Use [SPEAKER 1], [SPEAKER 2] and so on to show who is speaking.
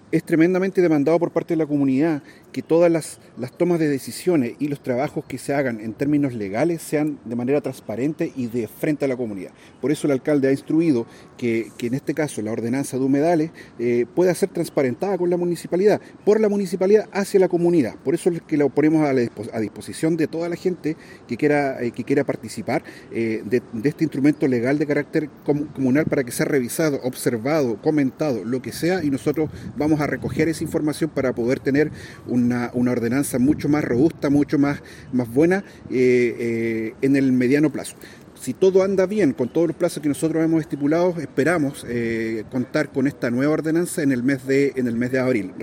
[SPEAKER 1] Es tremendamente demandado por parte de la comunidad que todas las tomas de decisiones y los trabajos que se hagan en términos legales sean de manera transparente y de frente a la comunidad. Por eso el alcalde ha instruido que en este caso la ordenanza de humedales pueda ser transparentada con la municipalidad, por la municipalidad hacia la comunidad. Por eso es que lo ponemos a disposición de toda la gente que quiera participar de este instrumento legal de carácter comunal para que sea revisado, observado, comentado, lo que sea, y nosotros vamos a recoger esa información para poder tener una ordenanza mucho más robusta, más buena en el mediano plazo. Si todo anda bien con todos los plazos que nosotros hemos estipulado, esperamos contar con esta nueva ordenanza en el mes de abril.